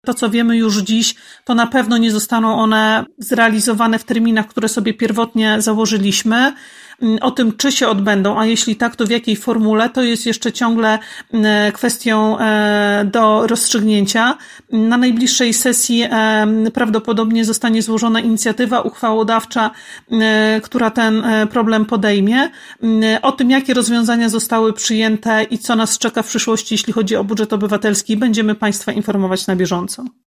to, co wiemy już dziś, to na pewno nie zostaną one zrealizowane w terminach, które sobie pierwotnie założyliśmy. O tym, czy się odbędą, a jeśli tak, to w jakiej formule, to jest jeszcze ciągle kwestią do rozstrzygnięcia. Na najbliższej sesji prawdopodobnie zostanie złożona inicjatywa uchwałodawcza, która ten problem podejmie. O tym, jakie rozwiązania zostały przyjęte i co nas czeka w przyszłości, jeśli chodzi o budżet obywatelski, będziemy Państwa informować na bieżąco.